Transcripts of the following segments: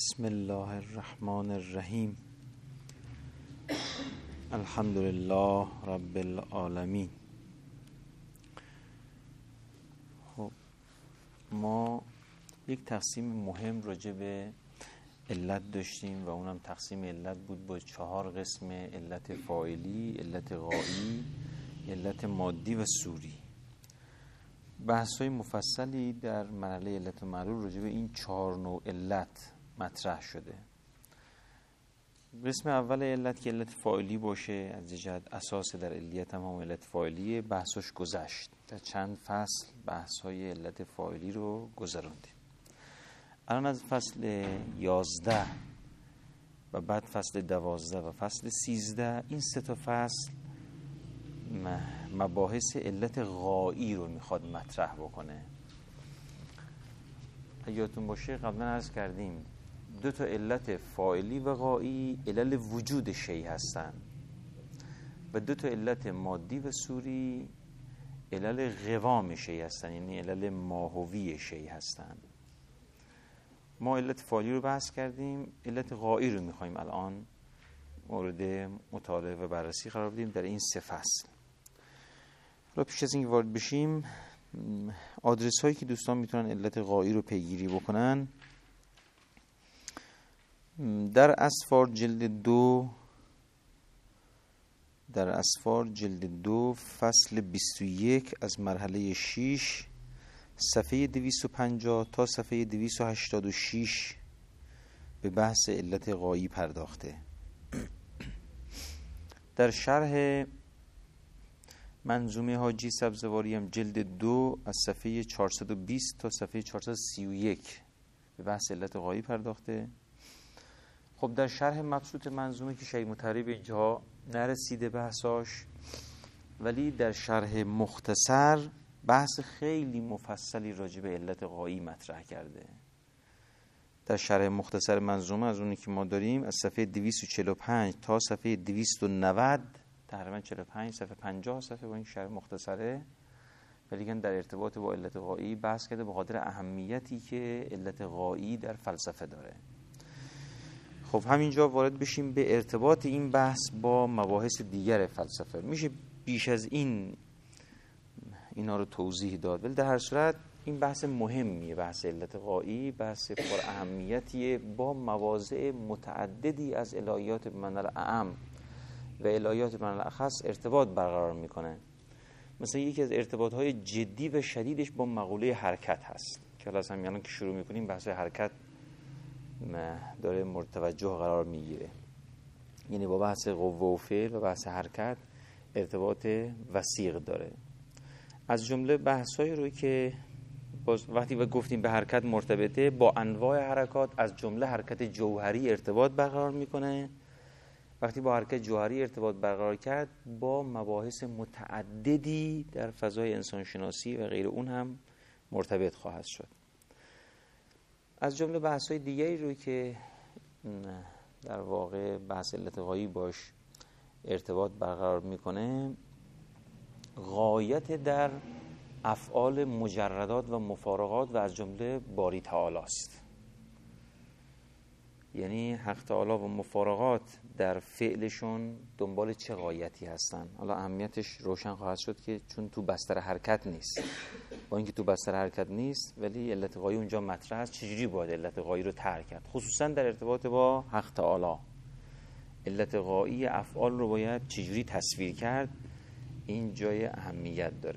بسم الله الرحمن الرحیم. الحمد لله رب العالمین. خب ما یک تقسیم مهم راجع به علت داشتیم و اونم تقسیم علت بود با 4 قسم: علت فاعلی، علت غایی، علت مادی و صوری. بحث‌های مفصلی در مرحله علت و معلول راجع به این 4 نوع علت مطرح شده. قسم اول علت که علت فاعلی باشه، از جهت اساس در علیت هم علت فاعلیه، بحثش گذشت. در چند فصل بحث‌های علت فاعلی رو گذراندیم. الان از فصل 11 و بعد فصل 12 و فصل 13، این 3 تا فصل مباحث علت غایی رو میخواد مطرح بکنه. یادتون باشه قبلا عرض کردیم 2 تا علت فاعلی و غایی علل وجود شیء هستن و 2 تا علت مادی و صوری علل قوام شیء هستن، یعنی علل ماهوی شیء هستن. ما علت فاعلی رو بحث کردیم، علت غایی رو میخوایم الان مورد مطالعه و بررسی قرار بدیم در این 3 فصل. حالا پیش از اینکه وارد بشیم، آدرس هایی که دوستان میتونن علت غایی رو پیگیری بکنن: در اسفار جلد 2 فصل 21 از مرحله 6 صفحه 250 تا صفحه 286 به بحث علت غایی پرداخته. در شرح منظومه حاجی سبزواری هم جلد 2 از صفحه 420 تا صفحه 431 به بحث علت غایی پرداخته. خب در شرح مبسوط منظومه که شیء متحری به جا نرسیده بحثاش، ولی در شرح مختصر بحث خیلی مفصلی راجع به علت غایی مطرح کرده. در شرح مختصر منظومه از اونی که ما داریم از صفحه 245 تا صفحه 290، تقریبا 45 صفحه 50 صفحه با این شرح مختصره، ولی در ارتباط با علت غایی بحث کرده به خاطر اهمیتی که علت غایی در فلسفه داره. خب همینجا وارد بشیم به ارتباط این بحث با مباحث دیگر فلسفه. میشه بیش از اینا رو توضیح داد، ولی در هر صورت این بحث مهمیه. بحث علت غایی بحث پر اهمیتیه، با مواضع متعددی از الهیات بمعنی اعم و الهیات بمعنی اخص ارتباط برقرار میکنه. مثلا یکی از ارتباطهای جدی و شدیدش با مقوله حرکت هست که حالا اصلا میانم که شروع میکنیم بحث حرکت داره مورد توجه قرار میگیره. یعنی با بحث قوه و فعل و بحث حرکت ارتباط وثیق داره. از جمله بحثایی رو که وقتی گفتیم به حرکت مرتبطه، با انواع حرکات از جمله حرکت جوهری ارتباط برقرار میکنه. وقتی با حرکت جوهری ارتباط برقرار کرد، با مباحث متعددی در فضای انسانشناسی و غیر اون هم مرتبط خواهد شد. از جمله بحث‌های دیگری رو که در واقع بحث علت غایی باش ارتباط برقرار میکنه، غایت در افعال مجردات و مفارقات و از جمله باری تعالی است. یعنی حق تعالی و مفارقات در فعلشون دنبال چه غایتی هستن. حالا اهمیتش روشن خواهد شد که چون تو بستر حرکت نیست، با اینکه تو بستر حرکت نیست ولی علت غایی اونجا مطرح است. چجوری باید علت غایی رو ترک کرد، خصوصا در ارتباط با حق تعالی. علت غایی افعال رو باید چجوری تصویر کرد، این جای اهمیت داره.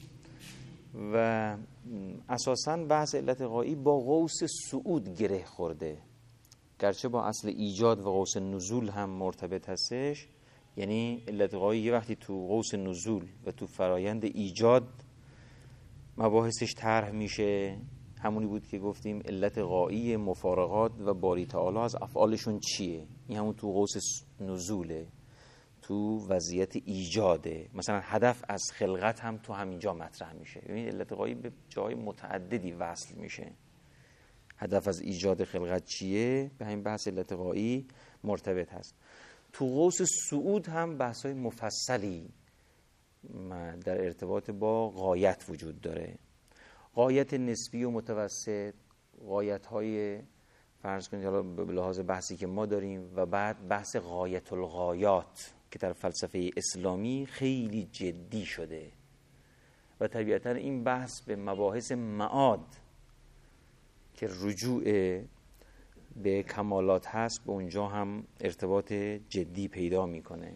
و اساساً بحث علت غایی با قوس صعود گره خورده، گرچه با اصل ایجاد و قوس نزول هم مرتبط هستش. یعنی علت غایی یه وقتی تو قوس نزول و تو فرایند ایجاد مباحثش طرح میشه، همونی بود که گفتیم علت غایی مفارقات و باری تعالی از افعالشون چیه. این همون تو قوس نزوله، تو وضعیت ایجاده. مثلا هدف از خلقت هم تو همینجا مطرح میشه. یعنی علت غایی به جای متعددی وصل میشه. هدف از ایجاد خلقت چیه، به همین بحث علت غایی مرتبط هست. تو قوس صعود هم بحث‌های مفصلی در ارتباط با غایت وجود داره. غایت نسبی و متوسط، غایت‌های فرض کنید حالا به لحاظ بحثی که ما داریم و بعد بحث غایت الغایات که در فلسفه اسلامی خیلی جدی شده و طبیعتا این بحث به مباحث معاد که رجوع به کمالات هست به اونجا هم ارتباط جدی پیدا میکنه.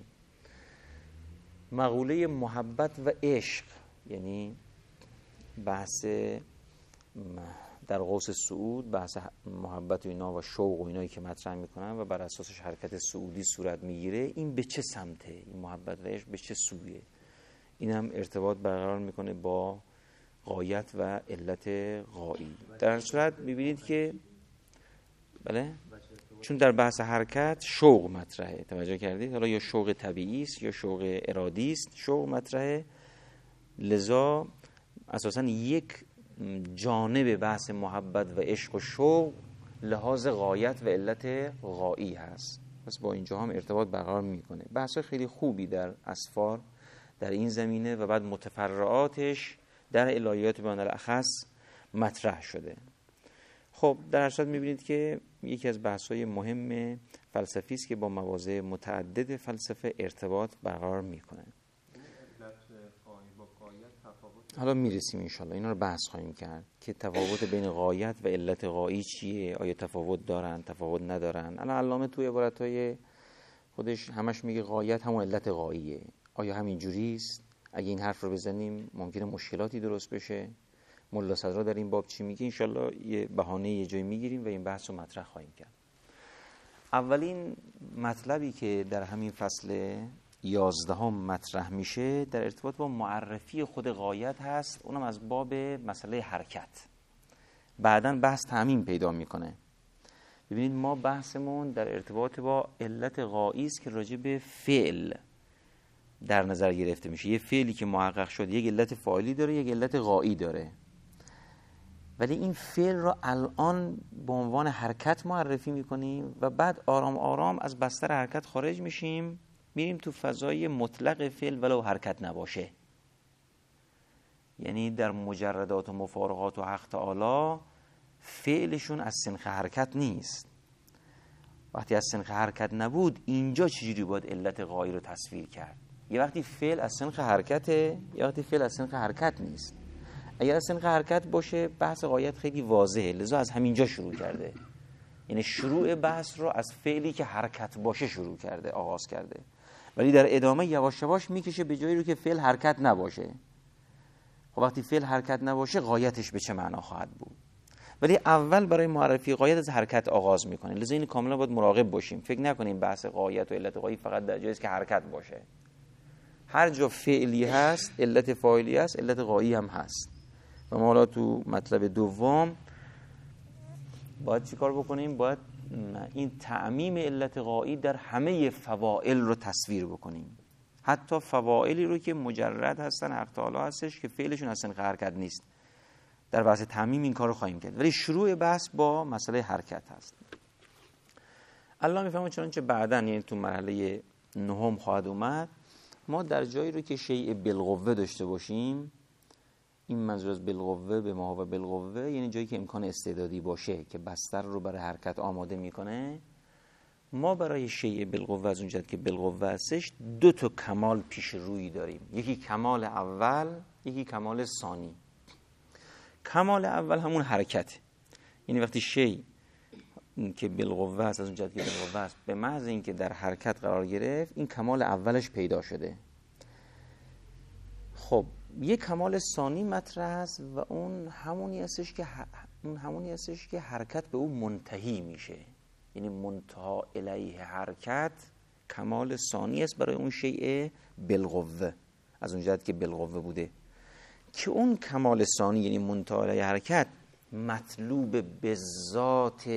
مقوله محبت و عشق، یعنی بحث در قوس سعود بحث محبت و اینا و شوق و اینایی که مطرح میکنن و بر اساسش حرکت سعودی صورت میگیره، این به چه سمته؟ این محبت و عشق به چه سویه؟ این هم ارتباط برقرار میکنه با غایت و علت غایی. در صورت میبینید که بله، چون در بحث حرکت شوق مطرحه، توجه کردید؟ حالا یا شوق طبیعی است یا شوق ارادی است، شوق مطرحه، لذا اساساً یک جانب بحث محبت و عشق و شوق لحاظ غایت و علت غایی هست. پس با اینجا هم ارتباط برقرار میکنه. بحث خیلی خوبی در اسفار در این زمینه و بعد متفرعاتش در الهیات بیان الاخص مطرح شده. خب در اصل میبینید که یکی از بحث‌های مهم فلسفی است که با مواضع متعدد فلسفه ارتباط برقرار میکنه. حالا میرسیم انشالله اینا رو بحث خواهیم کرد که تفاوت بین غایت و علت غایی چیه، آیا تفاوت دارن، تفاوت ندارن. الان علامه توی عبارت‌های خودش همش میگه غایت همون علت غاییه. آیا همین جوری است؟ اگه این حرف رو بزنیم ممکنه مشکلاتی درست بشه. ملا صدرا در این باب چی میگه؟ انشالله یه بهانه یه جایی میگیریم و این بحث رو مطرح خواهیم کرد. اولین مطلبی که در همین فصل 11 مطرح میشه در ارتباط با معرفی خود غایت هست، اونم از باب مسئله حرکت. بعداً بحث تعمیم پیدا میکنه. ببینید ما بحثمون در ارتباط با علت غایی است که راجع به فعل در نظر گرفته میشه. یه فعلی که محقق شد یک علت فاعلی داره، یک علت غایی داره، ولی این فعل را الان به عنوان حرکت معرفی میکنیم و بعد آرام آرام از بستر حرکت خارج میشیم، میریم تو فضای مطلق فعل ولو حرکت نباشه. یعنی در مجردات و مفارقات و حق تعالی فعلشون از سنخ حرکت نیست. وقتی از سنخ حرکت نبود اینجا چجوری باید علت غایی رو تصویر کرد؟ یه وقتی فعل از سنخ حرکته، یه وقتی فعل از سنخ حرکت نیست. اگر از سنخ حرکت باشه بحث غایت خیلی واضحه، لذا از همینجا شروع کرده. یعنی شروع بحث رو از فعلی که حرکت باشه شروع کرده، آغاز کرده، ولی در ادامه یواش یواش میکشه به جایی رو که فعل حرکت نباشه. خب وقتی فعل حرکت نباشه غایتش به چه معنا خواهد بود؟ ولی اول برای معرفی غایت از حرکت آغاز میکنه. لذا این کاملا باید مراقب باشیم، فکر نکنیم بحث غایت و علت غایی فقط در جایی که حرکت باشه. هر جا فعلی هست علت فاعلی هست، علت غایی هم هست. و ما حالا تو مطلب دوم باید چی کار بکنیم؟ باید این تعمیم علت غایی در همه فواعل رو تصویر بکنیم، حتی فواعلی رو که مجرد هستن، حق تعالی هستش که فعلشون اصلا حرکت نیست. در بحث تعمیم این کار رو خواهیم کرد، ولی شروع بحث با مسئله حرکت هست. الله میفهمه چنانچه بعداً یعنی تو مرحله 9 خواهد اومد، ما در جایی رو که شیء بالقوه داشته باشیم، این منظور از بالقوه به ما و بالقوه یعنی جایی که امکان استعدادی باشه که بستر رو برای حرکت آماده میکنه، ما برای شیء بالقوه از اون جهت که بالقوه هستش 2 تا کمال پیش روی داریم. یکی کمال اول، یکی کمال ثانی. کمال اول همون حرکت، یعنی وقتی شیء که بالقوه است از اون جهت که بالقوه است به محض اینکه در حرکت قرار گرفت این کمال اولش پیدا شده. خب یک کمال ثانی مطرح است و اون همونی هستش که حرکت به اون منتهی میشه. یعنی منتهی الیه حرکت کمال ثانی است برای اون شیء بالقوه از اون جهت که بالقوه بوده، که اون کمال ثانی یعنی منتهی الیه حرکت مطلوب به ذات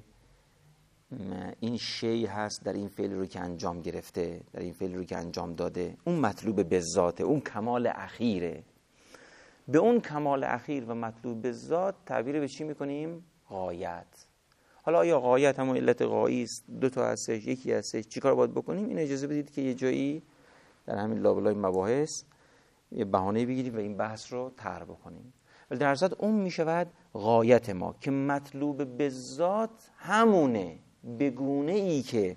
این شیء هست در این فعل رو که انجام گرفته، در این فعل رو که انجام داده. اون مطلوب به ذات، اون کمال اخیره. به اون کمال اخیر و مطلوب به ذات تعبیر به چی میکنیم؟ غایت. حالا آیا غایت همون علت غایی است؟ 2 تا هستش، یکی هستش، چیکار باید بکنیم؟ این اجازه بدید که یه جایی در همین لابلای مباحث یه بهانه بگیریم و این بحث رو طرح بکنیم. ولی در اصل اون میشود غایت ما که مطلوب به ذات همونه، به گونه ای که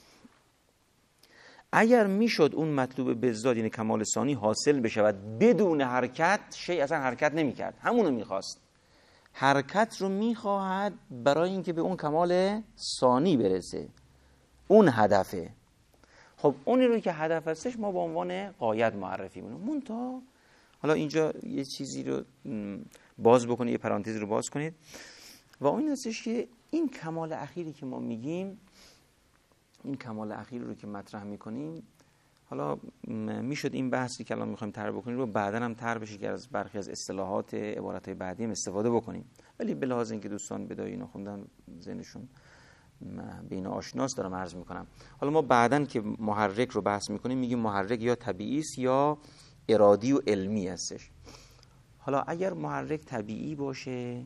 اگر میشد اون مطلوب به ذات یعنی کمال ثانی حاصل بشود بدون حرکت، شیء اصلا حرکت نمیکرد، همونو میخواست. حرکت رو میخواهد برای اینکه به اون کمال ثانی برسه، اون هدفه. خب اونی رو که هدف هستش ما به عنوان غایت معرفی می‌کنیم. منتها حالا اینجا یه چیزی رو باز بکنید، یه پرانتز رو باز کنید و اون هستش که این کمال اخیری که ما میگیم، این کمال اخیری رو که مطرح میکنیم، حالا میشد این بحثی که الان میخوایم طرح بکنیم رو بعداً هم طرح بشه که از برخی از اصطلاحات عبارت‌های بعدی هم استفاده بکنیم، ولی به لحاظ اینکه دوستان بدای اینو خوندن ذهنشون به این آشناست دارم عرض میکنم. حالا ما بعداً که محرک رو بحث میکنیم میگیم محرک یا طبیعی است یا ارادی و علمی هستش. حالا اگر محرک طبیعی باشه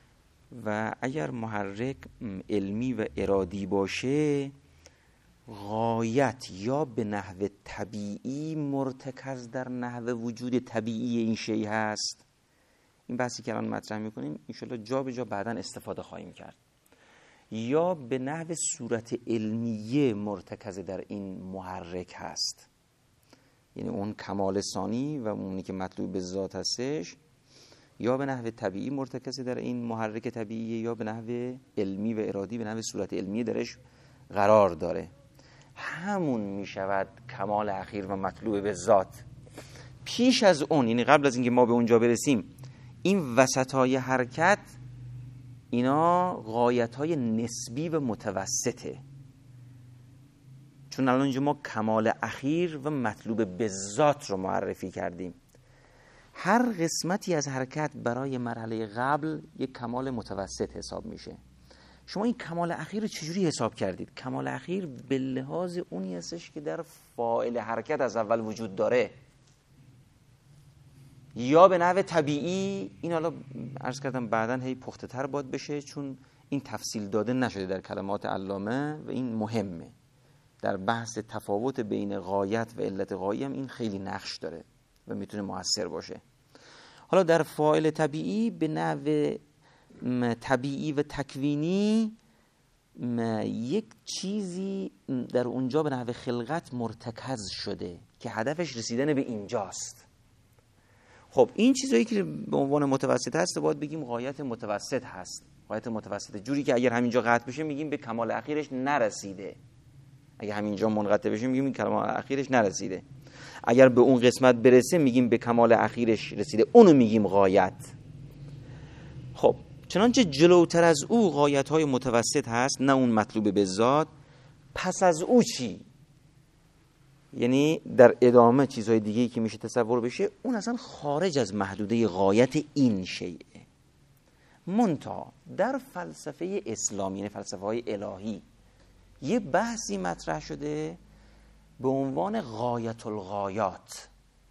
و اگر محرک علمی و ارادی باشه، غایت یا به نحو طبیعی مرتکز در نحو وجود طبیعی این شیء هست. این بحثی که الان مطرح میکنیم انشالله جا به جا بعداً استفاده خواهیم کرد. یا به نحو صورت علمیه مرتکز در این محرک هست، یعنی اون کمال ثانی و اونی که مطلوب به ذات هستش، یا به نحو طبیعی مرتکز در این محرک طبیعی، یا به نحو علمی و ارادی به نحو صورت علمیه درش قرار داره. همون می شود کمال اخیر و مطلوب به ذات. پیش از اون، یعنی قبل از اینکه ما به اونجا برسیم، این وسطای حرکت اینا غایت‌های نسبی و متوسطه، چون الان اینجا ما کمال اخیر و مطلوب به ذات رو معرفی کردیم. هر قسمتی از حرکت برای مرحله قبل یک کمال متوسط حساب میشه. شما این کمال اخیر رو چجوری حساب کردید؟ کمال اخیر به لحاظ اونی هستش که در فاعل حرکت از اول وجود داره، یا به نحو طبیعی. این حالا عرض کردم بعداً هی پخته تر باید بشه، چون این تفصیل داده نشده در کلمات علامه و این مهمه. در بحث تفاوت بین غایت و علت غایی هم این خیلی نقش داره و میتونه مؤثر باشه. حالا در فاعل طبیعی به نحو طبیعی و تکوینی یک چیزی در اونجا به نحو خلقت مرتکز شده که هدفش رسیدن به اینجاست. خب این چیزایی که به عنوان متوسط هست باید بگیم غایت متوسط هست. غایت متوسط جوری که اگر همینجا قطع بشه میگیم به کمال اخیرش نرسیده، اگر همینجا منقطع بشه میگیم کمال اخیرش نرسیده، اگر به اون قسمت برسه میگیم به کمال اخیرش رسیده، اونو میگیم غایت. خب چنانچه جلوتر از او غایت‌های متوسط هست، نه اون مطلوب به ذات. پس از او چی؟ یعنی در ادامه چیزهای دیگه‌ای که میشه تصور بشه، اون اصلا خارج از محدوده غایت این شیء. منتها در فلسفه اسلامی، یعنی فلسفه های الهی، یه بحثی مطرح شده به عنوان غایت الغایات.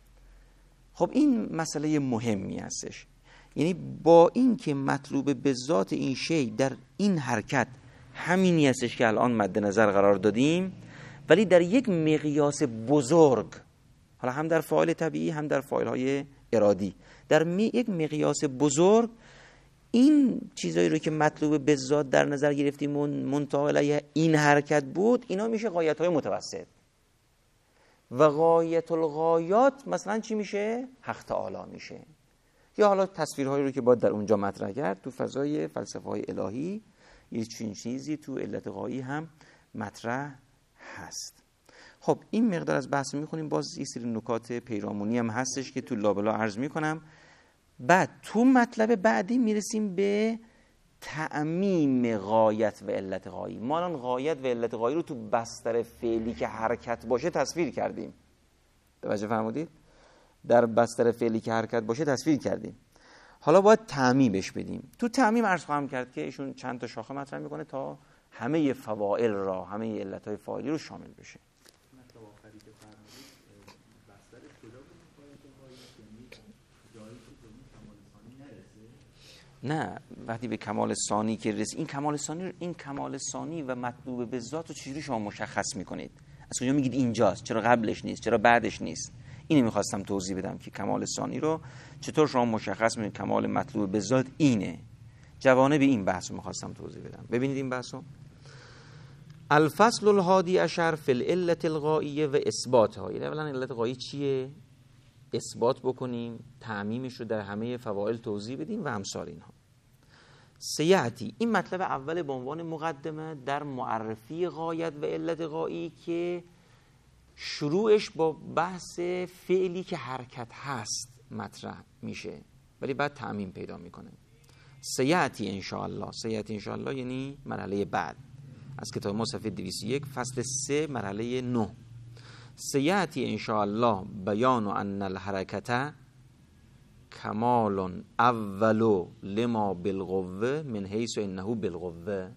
خب این مسئله مهمی هستش. یعنی با این که مطلوب به ذات این شیء در این حرکت همینی هستش که الان مد نظر قرار دادیم، ولی در یک مقیاس بزرگ، حالا هم در فاعل طبیعی هم در فاعل های ارادی، در یک مقیاس بزرگ این چیزایی رو که مطلوب به ذات در نظر گرفتیم منتهی علیه این حرکت بود، اینا میشه غایت های متوسط. و غایت الغایات مثلا چی میشه؟ حق تعالی میشه. یا حالا تصویرهایی رو که باید در اونجا مطرح کرد تو فضای فلسفه های الهی، یه چیزی تو علت غایی هم مطرح هست. خب این مقدار از بحث میخونیم، باز یه سری نکات پیرامونی هم هستش که تو لابلا عرض میکنم. بعد تو مطلب بعدی میرسیم به تعمیم غایت و علت غایی. ما الان غایت و علت غایی رو تو بستر فعلی که حرکت باشه تصویر کردیم. توجه فرمودید؟ در بستر فعلی که حرکت باشه تصویر کردیم. حالا باید تعمیمش بدیم. تو تعمیم عرض خواهم کرد که ایشون چند تا شاخه مطرح میکنه تا همه فواعل را، همه علتهای فاعلی رو شامل بشه. مطلب آخری که فرمودید بسترش کجا بود؟ جایی که به کمال ثانی نرسه؟ نه، وقتی به کمال ثانی که رسید، این کمال ثانی و مطلوب به ذات رو چجوری شما مشخص میکنید؟ از کجا میگید اینجاست؟ چرا قبلش نیست؟ چرا بعدش نیست؟ اینو میخواستم توضیح بدم که کمال ثانی رو چطور شما مشخص میکنید کمال مطلوب به ذات اینه. جوانب این بحث رو می‌خواستم توضیح بدم. ببینید این بحثو. الفصل الحادی عشر فی العلة الغائیه و اثباتها. یعنی اولا علت غایی چیه؟ اثبات بکنیم، تعمیمش رو در همه فواعل توضیح بدیم و امثال اینها. سیأتی، این مطلب اول به عنوان مقدمه در معرفی غایت و علت غایی که شروعش با بحث فعلی که حرکت هست مطرح میشه ولی بعد تعمیم پیدا میکنه. سیأتی انشاءالله. سیأتی انشاءالله یعنی مرحله بعد از کتاب ما صفحه 201 فصل 3 مرحله 9. سیأتی انشاءالله بیان ان الحرکت کمال اول لما بالقوه من حیث انه بالقوه.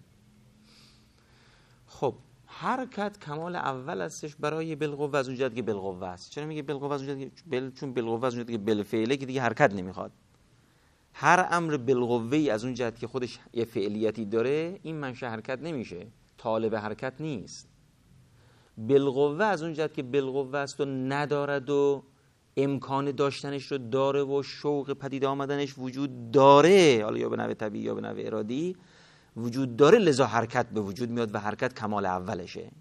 خب حرکت کمال اول هستش برای بالقوه از اونجایی که بالقوه است. چرا میگه بالقوه از اونجایی که چون بالقوه از اونجایی که بالفعله که دیگه حرکت نمیخواد. هر امر بالقوه از اون جهت که خودش یه فعلیتی داره این منشأ حرکت نمیشه، طالب حرکت نیست. بالقوه از اون جهت که بالقوه است و ندارد و امکان داشتنش رو داره و شوق پدید آمدنش وجود داره، حالا یا به نحو طبیعی یا به نحو ارادی وجود داره، لذا حرکت به وجود میاد و حرکت کمال اولشه.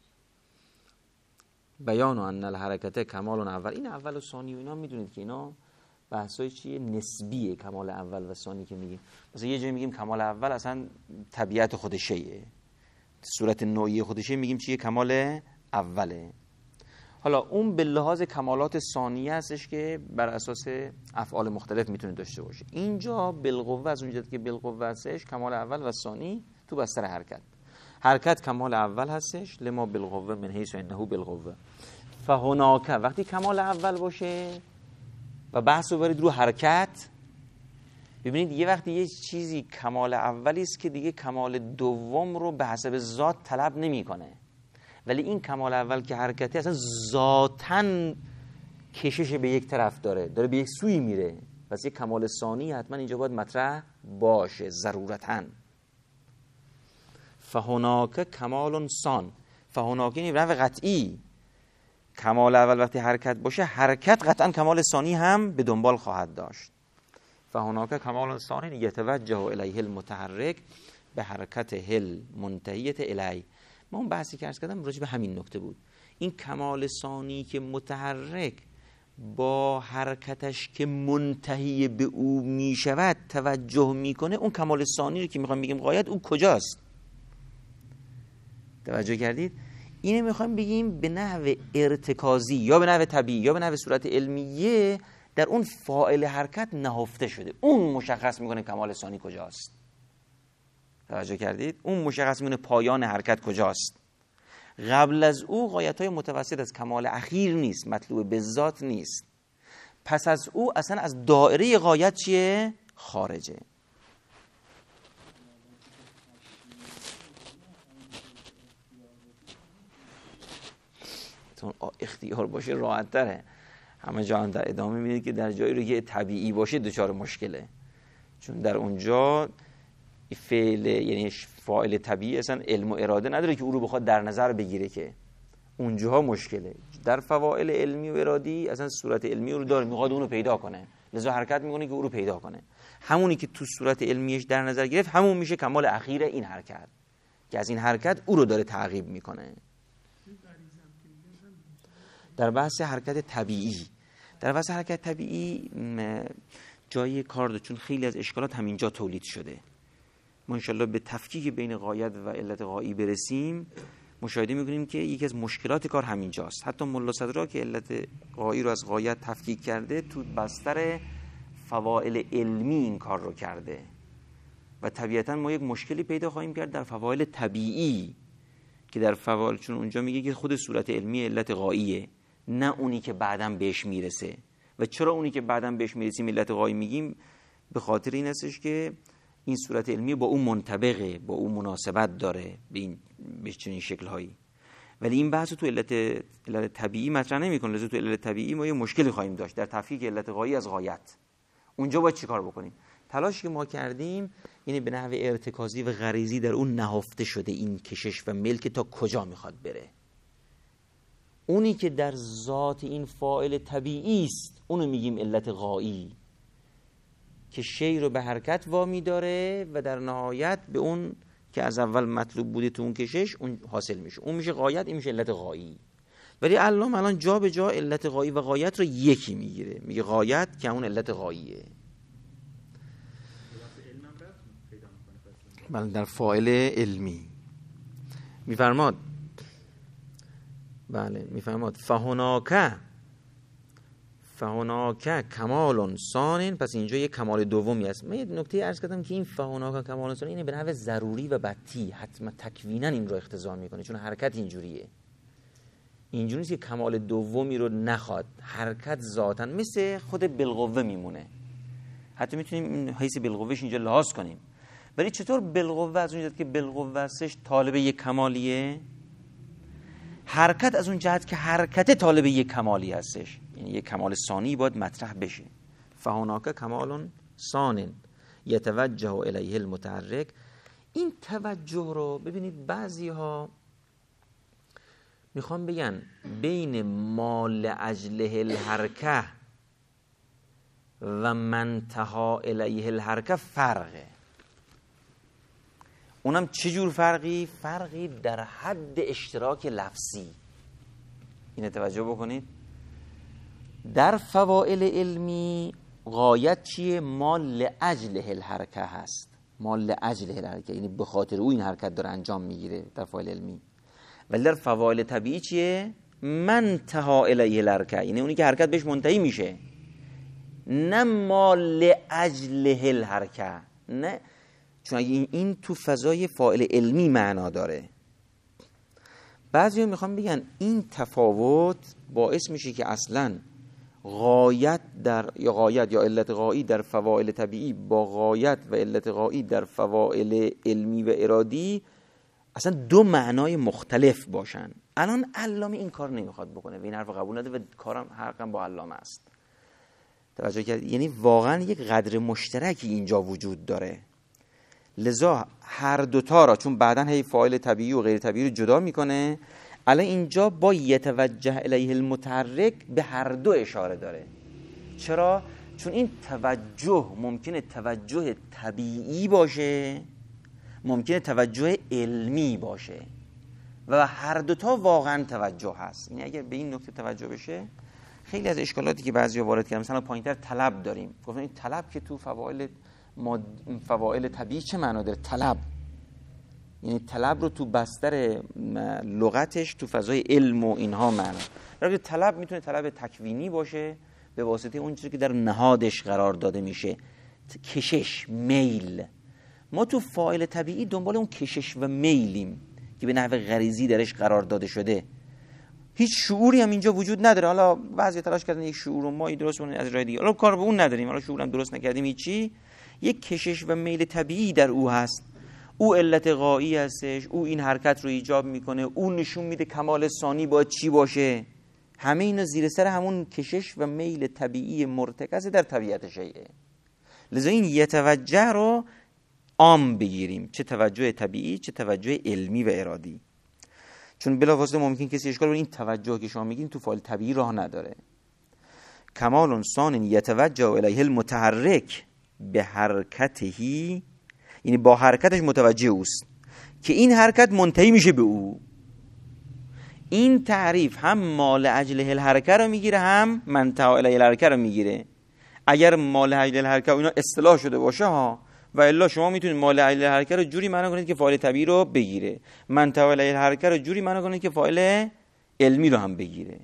بیان ان الحرکت کمال اول. این اول و ثانی و اینا میدونید که اینا بحثای چیه؟ نسبیه. کمال اول و ثانی که میگیم، مثلا یه جایی میگیم کمال اول اصلا طبیعت خودشه، صورت نوعی خودشه، میگیم چیه؟ کمال اوله. حالا اون به لحاظ کمالات ثانیه هستش که بر اساس افعال مختلف میتونه داشته باشه. اینجا بالقوه از اونجایی که بالقوه هستش کمال اول و ثانی تو بستر حرکت. حرکت کمال اول هستش لما بالقوه من حیث انه بالقوه. فهناک وقتی کمال اول باشه و بحث رو برید رو حرکت، ببینید یه وقتی یه چیزی کمال اولی است که دیگه کمال دوم رو به حسب ذات طلب نمیکنه. ولی این کمال اول که حرکتی اصلا ذاتاً کشش به یک طرف داره به یک سوی میره، پس یک کمال ثانی حتما اینجا باید مطرح باشه ضرورتاً. فهناک کمال ثان. فهناک یعنی به قطعی کمال اول وقتی حرکت باشه، حرکت قطعاً کمال ثانی هم به دنبال خواهد داشت. فهناک کمال ثانی یتوجه الیه المتحرک به حرکت هل منتهیت الیه. ما اون بحثی که عرض کردم راجع به همین نکته بود. این کمال ثانی که متحرک با حرکتش که منتهی به او می شود توجه میکنه، اون کمال ثانی رو که میخوام بگیم غایت، اون کجاست؟ توجه کردید؟ اینه میخوام بگیم به نحو ارتکازی یا به نحو طبیعی یا به نحو صورت علمیه در اون فاعل حرکت نهفته شده. اون مشخص میکنه کمال ثانی کجاست. توجه کردید؟ اون مشخص میکنه پایان حرکت کجاست. قبل از او غایت‌های متوسط از کمال اخیر نیست، مطلوب به ذات نیست. پس از او اصلا از دایره غایت چیه؟ خارجه. چون اختیار باشه راحت تره. همه جا در ادامه میدید که در جایی رو که طبیعی باشه دچار مشکله، چون در اونجا فعل یعنی فاعل طبیعی اصلا علم و اراده نداره که او رو بخواد در نظر بگیره، که اونجاها مشکله. در فواعل علمی و ارادی اصلا صورت علمی رو داره، میخواد اون رو پیدا کنه، لذا حرکت میکنه که او رو پیدا کنه. همونی که تو صورت علمیش در نظر گرفت همون میشه کمال اخیر این حرکت، که از این حرکت او رو داره تعقیب میکنه. در بحث حرکت طبیعی، در بحث حرکت طبیعی جای کار داره، چون خیلی از اشکالات همینجا تولید شده. ما انشالله به تفکیک بین غایت و علت غایی برسیم، مشاهده میکنیم که یکی از مشکلات کار همینجاست. حتی ملا صدرا که علت غایی رو از غایت تفکیک کرده، تو بستر فواعل علمی این کار رو کرده و طبیعتا ما یک مشکلی پیدا خواهیم کرد در فواعل طبیعی، که در فواعل چون اونجا میگه که خود صورت علمی علت غاییه، نه اونی که بعداً بهش میرسه. و چرا اونی که بعداً بهش میرسیم علت غایی میگیم؟ به خاطر این هستش که این صورت علمی با اون منطبقه، با اون مناسبت داره به چنین شکل‌هایی. ولی این بحث تو علت طبیعی مطرح نمی‌کنه. لذا تو علت طبیعی ما یه مشکلی خواهیم داشت در تفکیک علت غایی از غایت. اونجا باید چیکار بکنیم؟ تلاشی که ما کردیم یعنی به نحو ارتکازی و غریزی در اون نهفته شده این کشش و ملک تا کجا میخواد بره. اونی که در ذات این فاعل طبیعی است اونو میگیم علت غایی، که شی رو به حرکت وامی داره و در نهایت به اون که از اول مطلوب بوده تو اون کشش اون حاصل میشه. اون میشه غایت، این میشه علت غایی. ولی علامه الان جا به جا علت غایی و غایت رو یکی میگیره، میگه غایت که اون علت غاییه. بله در فاعل علمی میفرماد، بله میفرماد فهناک کمال ثان. پس اینجا یک کمال دومی است. من یه نکته عرض کردم که این فهناک کمال ثان اینه به نحو ضروری و بطی، حتما تکوینا این رو اقتضا میکنه، چون حرکت اینجوریه. اینجوری نیست که کمال دومی رو نخواد، حرکت ذاتاً مثل خود بالقوه میمونه. حتی میتونیم این حیث بالقوهش اینجا لحاظ کنیم. ولی چطور بالقوه از اون جهت که بالقوه هستش طالب یک کمالیه، حرکت از اون جهت که حرکت طالب یک کمالی هستش، یعنی یک کمال ثانی باید مطرح بشه. فهناک کمال ثان یتوجه الیه المتحرک. این توجه رو ببینید بعضی ها میخوام بگن بین مال اجله الحرکه و منتها الیه الحرکه فرقه. اونم چجور فرقی؟ فرقی در حد اشتراک لفظی. اینو توجه بکنید. در فواعل علمی غایت چیه؟ ما لاجله الحرکه هست. ما لاجله الحرکه، یعنی به خاطر او این حرکت داره انجام میگیره در فواعل علمی. ولی در فواعل طبیعی چیه؟ منتها الیه الحرکه، یعنی اونی که حرکت بهش منتهی میشه، نه ما لاجله الحرکه. نه، چون این تو فضای فاعل علمی معنا داره. بعضیا میخوام بگن این تفاوت باعث میشه که اصلا غایت یا علت غایی در فواعل طبیعی با غایت و علت غایی در فواعل علمی و ارادی اصلا دو معنای مختلف باشن. الان علامه این کار نمیخواد بکنه و این حرف قبول نده و کارم حقا با علامه است. توجه کرد؟ یعنی واقعا یک قدر مشترکی اینجا وجود داره. لذا هر دوتا را، چون بعداً هی فاعل طبیعی و غیر طبیعی رو جدا میکنه، الان اینجا با یتوجه الیه المتحرک به هر دو اشاره داره. چرا؟ چون این توجه ممکنه توجه طبیعی باشه، ممکنه توجه علمی باشه و هر دوتا واقعا توجه هست. یعنی اگر به این نکته توجه بشه، خیلی از اشکالاتی که بعضیا وارد کردن، مثلا پایینتر طلب داریم، گفتن این طلب که تو فواعل طبیعی چه معنا داره؟ طلب یعنی طلب رو تو بستر لغتش تو فضای علم و اینها معنا. راجع طلب میتونه طلب تکوینی باشه به واسطه اون چیزی که در نهادش قرار داده میشه، کشش، میل. ما تو فاعل طبیعی دنبال اون کشش و میلیم که به نحو غریزی درش قرار داده شده. هیچ شعوری هم اینجا وجود نداره. حالا بعضی تلاش کردن یک شعور رو ما درست کنیم از راه دیگه، حالا کار به اون نداریم، حالا شعورم درست نکردیم هیچی. یک کشش و میل طبیعی در او هست، او علت غایی هستش، او این حرکت رو ایجاب میکنه، او نشون میده کمال ثانی باید چی باشه. همه اینا زیر سر همون کشش و میل طبیعی مرتکز در طبیعت شیء. لذا این یتوجه رو عام بگیریم، چه توجه طبیعی چه توجه علمی و ارادی. چون بلافاصله ممکن کسی اشکال کنه این توجه که شما میگین تو فاعل طبیعی راه نداره. کمال ثان یتوجه الیه المتحرک به حرکتهی، یعنی با حرکتش متوجه اوست که این حرکت منتهی میشه به او. این تعریف هم مال اجله الحرکه رو میگیره، هم منتهی الیه الحرکه رو میگیره. اگر مال اجله الحرکه و اینا اصطلاح شده باشه ها، و الا شما میتونید مال اجله الحرکه رو جوری معنا کنید که فاعل طبیعی رو بگیره، منتهی الیه الحرکه رو جوری معنا کنید که فاعل علمی رو هم بگیره.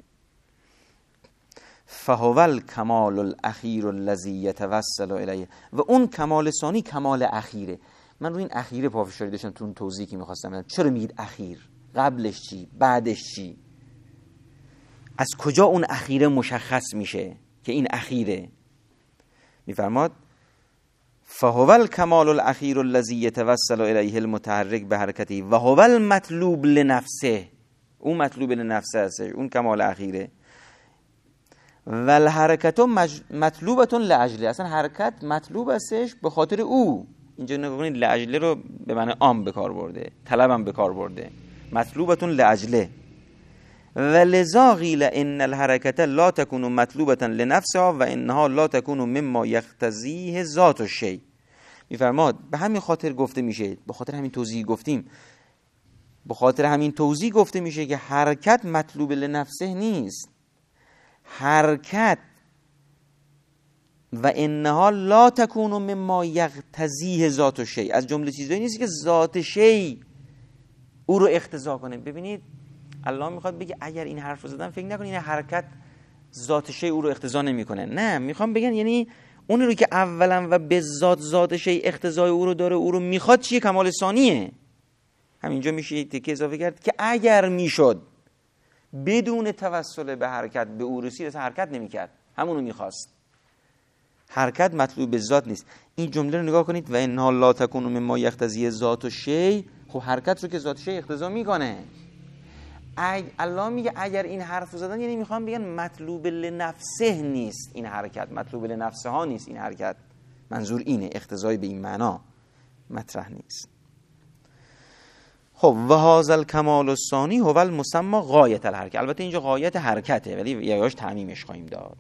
فهو الکمال الاخیر الذی یتوسل الیه. و اون کمال ثانی کمال اخیره. من روی این اخیره پافشاری داشتم تو اون توضیحی که می‌خواستم بدم. چرا میگید اخیر؟ قبلش چی؟ بعدش چی؟ از کجا اون اخیره مشخص میشه که این اخیره؟ میفرماد فهو الکمال الاخیر الذی یتوسل الیه المتحرک به حرکتی و هو المطلوب لنفسه. اون مطلوب لنفسه هست، اون کمال اخیره. و الحرکت مطلوبه لاجله. اصلا حرکت مطلوب هستش به خاطر او. اینجا نگاه کنید لاجله رو به معنی عام به کار برده، طلبم به کار برده. مطلوبه لاجله. ولذا قیل ان الحرکت لا تكون مطلوبة لنفسها و انها لا تكون مما یقتضیه ذات الشیء. میفرماد به همین خاطر گفته میشه، به خاطر همین توضیح گفتیم، به خاطر همین توضیح گفته میشه که حرکت مطلوب لنفسه نیست. حرکت و انها لا تكون مما یقتضیه ذات الشیء، از جمله چیزایی نیست که ذات شیء او رو اقتضا کنه. ببینید الله میخواد بگه اگر این حرف رو زدن فکر نکنید این حرکت ذات شیء او رو اقتضا نمیکنه. نه، میخوام بگن یعنی اون رو که اولا و به ذات شیء اقتضای او رو داره، او رو میخواد، چیه؟ کمال ثانیه. همینجا میشه تکه اضافه کرد که اگر میشد بدون توسل به حرکت به او رسید، اصلا حرکت نمیکرد، همونو میخواست. حرکت مطلوب به ذات نیست. این جمله رو نگاه کنید، و انها لا تکون مما یقتضی ذات الشیء. خب حرکت رو که ذات شیء اقتضا میکنه. الله میگه اگر این حرف رو زدن یعنی میخوام بگن مطلوب لنفسه نیست این حرکت، مطلوب لنفسه ها نیست این حرکت. منظور اینه، اقتضای به این معنا مطرح نیست. خب و هذا الکمال الثانی هو المسمى غایت الحرکت. البته اینجا غایت حرکته ولی یهاش تعمیمش خواهیم داد.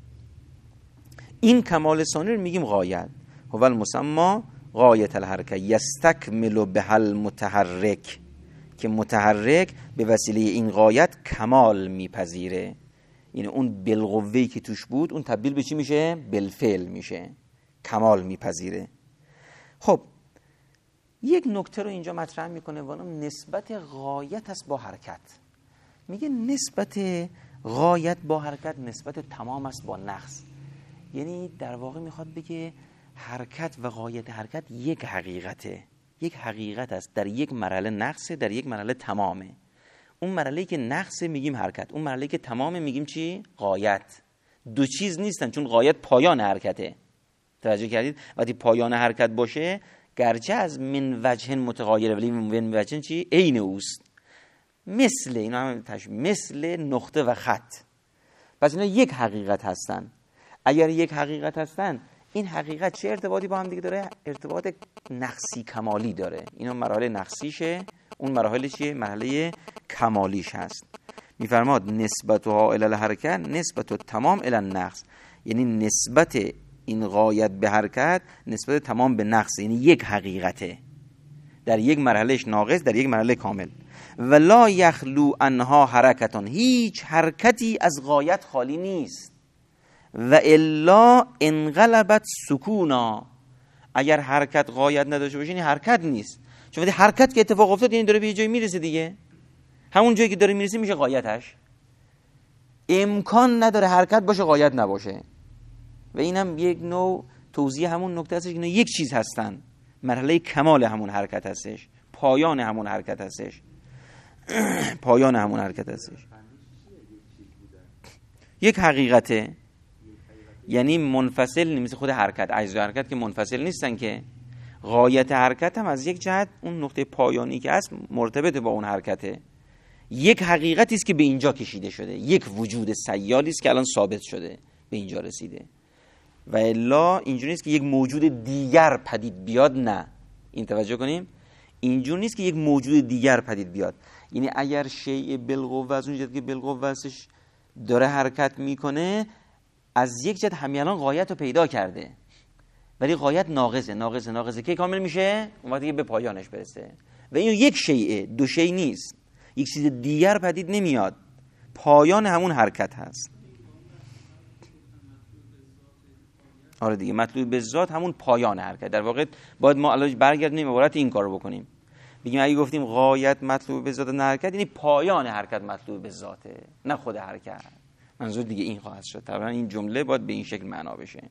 این کمال ثانی رو میگیم غایت، هو المسمى غایت الحرکت یستکمل به المتحرک، که متحرک به وسیله این غایت کمال میپذیره. یعنی اون بالقوه‌ای که توش بود اون تبدیل به چی میشه؟ بالفعل میشه، کمال میپذیره. خب یک نکته رو اینجا مطرح میکنه و اون نسبت غایت است با حرکت. میگه نسبت غایت با حرکت نسبت تمام است با نقص. یعنی در واقع میخواد بگه حرکت و غایت حرکت یک حقیقته، یک حقیقت است، در یک مرحله نقصه، در یک مرحله تمامه. اون مرحله‌ای که نقصه میگیم حرکت، اون مرحله‌ای که تمامه میگیم چی؟ غایت. دو چیز نیستن، چون غایت پایان حرکته. توجه کردید؟ وقتی پایان حرکت باشه گرچه از من وجه متغایره ولی من وجه چی؟ عین اوست. مثل اینا هم مثل نقطه و خط. پس اینا یک حقیقت هستن. اگر یک حقیقت هستن، این حقیقت چه ارتباطی با هم دیگه داره؟ ارتباط نقصی کمالی داره. اینا مراحل نقصیشه، اون مراحل چیه؟ مرحله کمالیش هست. میفرماد نسبتها الی الحرکت نسبت تمام الی النقص، یعنی نسبت این غایت به حرکت نسبت تمام به نقص، یعنی یک حقیقته، در یک مرحلهش ناقص، در یک مرحله کامل. ولا یخلو انها حرکتان، هیچ حرکتی از غایت خالی نیست. و الا انقلبت سکونا، اگر حرکت غایت نداشته باشه این حرکت نیست. چون وقتی حرکت که اتفاق افتاد یعنی داره به یه جایی میرسه دیگه، همون جایی که داره میرسه میشه غایتش. امکان نداره حرکت باشه غایت نباشه. و اینم یک نوع توضیح همون نکته هستش که اینا یک چیز هستن، مرحله کمال همون حرکت هستش، پایان همون حرکت هستش. پایان همون حرکت هستش، یک حقیقته، یعنی منفصل نیست. خود حرکت، اجزای حرکت که منفصل نیستن که. غایت حرکت هم از یک جهت اون نقطه پایانی که هست مرتبط با اون حرکته، یک حقیقتی است که به اینجا کشیده شده، یک وجود سیالی است که الان ثابت شده به اینجا رسیده. و الا اینجوری نیست که یک موجود دیگر پدید بیاد. نه، این توجه کنیم، اینجوری نیست که یک موجود دیگر پدید بیاد. یعنی اگر شیء بالقوه از اون جهت که بالقوه هستش داره حرکت میکنه، از یک جهت همین الان غایت رو پیدا کرده ولی غایت ناقصه که کامل میشه اون وقتی که به پایانش برسه. و این یک شیء، دو شیء نیست، یک چیز دیگر پدید نمیاد، پایان همون حرکت هست. آره دیگه، مطلوب به ذات همون پایان حرکت. در واقع باید ما الان برگردیم عبارت این کارو بکنیم، بگیم اگه گفتیم غایت مطلوب به ذات نه حرکت، یعنی پایان حرکت مطلوب به ذاته نه خود حرکت. منظور دیگه این خواهد شد. طبعا این جمله باید به این شکل معنا بشه.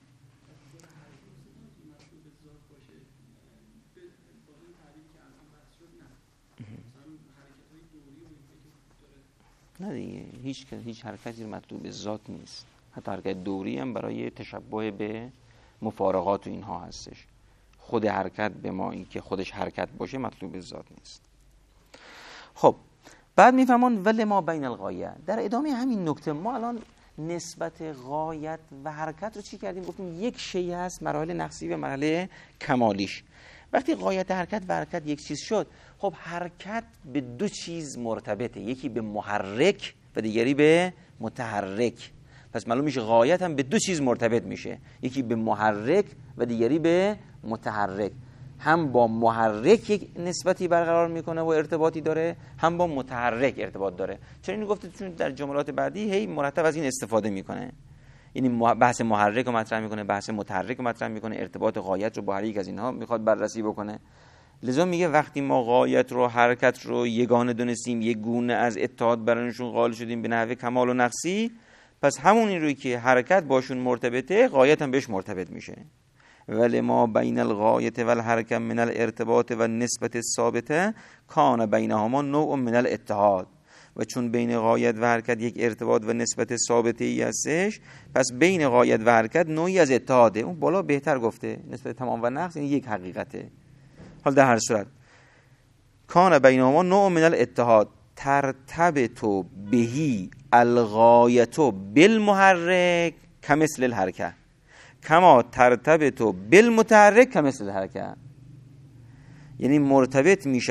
نه دیگه، هیچ حرکتی مطلوب به ذات نیست. حتی حرکت دوری هم برای تشبه به مفارقات و اینها هستش. خود حرکت به ما این که خودش حرکت باشه مطلوب به ذات نیست. خب بعد میفهمون ولی ما بین الغایه، در ادامه همین نکته ما الان نسبت غایت و حرکت رو چی کردیم؟ گفتیم یک شیء هست، مراحل نقصی و مرحله کمالیش. وقتی غایت حرکت و حرکت یک چیز شد، خب حرکت به دو چیز مرتبطه، یکی به محرک و دیگری به متحرک. پس معلوم میشه غایت هم به دو چیز مرتبط میشه، یکی به محرک و دیگری به متحرک. هم با محرک یک نسبتی برقرار میکنه و ارتباطی داره، هم با متحرک ارتباط داره. چرا اینو گفته؟ چون در جملات بعدی هی مرتب از این استفاده میکنه. یعنی بحث محرک رو مطرح میکنه، بحث متحرک رو مطرح میکنه، ارتباط غایت رو با هر یک از اینها میخواد بررسی بکنه. لذا میگه وقتی ما غایت رو، حرکت رو یگانه دونستیم، یک گونه از اتحاد برانشون قائل شدیم به نحو کمال و نقصی، پس همونی روی که حرکت باشون مرتبطه، غایت هم بهش مرتبط میشه. ولی ما بین الغایت و الحرکت من الارتباط و نسبت ثابته کان بینهما نوع من الاتحاد. و چون بین غایت و حرکت یک ارتباط و نسبت ثابته ای هستش، پس بین غایت و حرکت نوعی از اتحاده. اون بالا بهتر گفته نسبت تمام و نقص، این یک حقیقته. حال در هر صورت کان بینهما نوع من الاتحاد ترتبط بهی الغایت بالمحرک کمثل الحرکت کما ترتبط بالمتحرک کمثل الحرکت. یعنی مرتبط می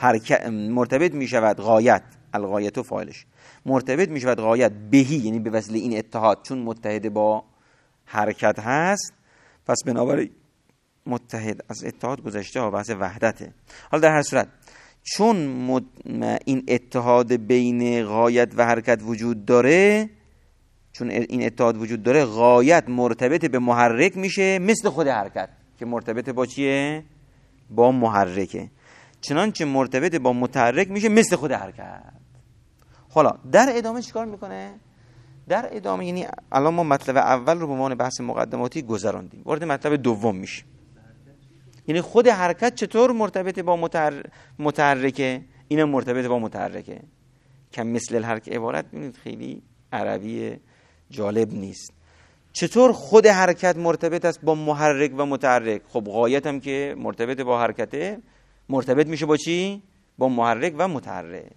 شود غایت، الغایت فاعلش، مرتبط می شود غایت بهی، یعنی به وسیله این اتحاد، چون متحد با حرکت هست، پس بنابراین متحد از اتحاد گذشته ها، بحث وحدته. حالا در هر صورت چون این اتحاد بین غایت و حرکت وجود داره، چون این اتحاد وجود داره، غایت مرتبط به محرک میشه مثل خود حرکت که مرتبط با چیه؟ با محرکه. چنانچه مرتبط با متحرک میشه مثل خود حرکت. حالا در ادامه چیکار میکنه؟ در ادامه یعنی الان ما مطلب اول رو به عنوان بحث مقدماتی گذراندیم، وارد مطلب دوم میشه. یعنی خود حرکت چطور مرتبط با متحرکه، اینم مرتبط با متحرکه. کم مثل الحرکت عبارت ببینید خیلی عربی جالب نیست. چطور خود حرکت مرتبط است با محرک و متحرک؟ خب غایت هم که مرتبط با حرکته، مرتبط میشه با چی؟ با محرک و متحرک.